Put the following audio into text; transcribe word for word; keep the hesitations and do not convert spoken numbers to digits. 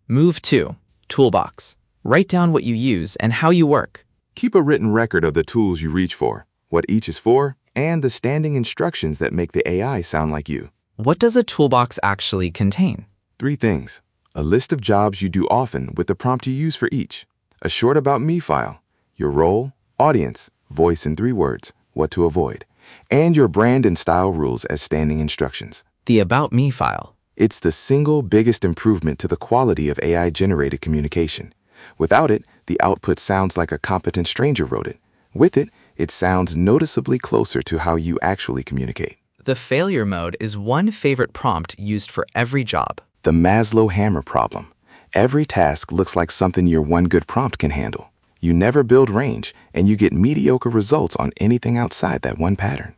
Move two. Toolbox. Write down what you use and how you work. Keep a written record of the tools you reach for, what each is for, and the standing instructions that make the A I sound like you. What does a toolbox actually contain? Three things. A list of jobs you do often with the prompt you use for each. A short About Me file. Your role, audience, voice in three words, what to avoid. And your brand and style rules as standing instructions. The About Me file. It's the single biggest improvement to the quality of A I-generated communication. Without it, the output sounds like a competent stranger wrote it. With it, it sounds noticeably closer to how you actually communicate. The failure mode is one favorite prompt used for every job. The Maslow hammer problem. Every task looks like something your one good prompt can handle. You never build range, and you get mediocre results on anything outside that one pattern.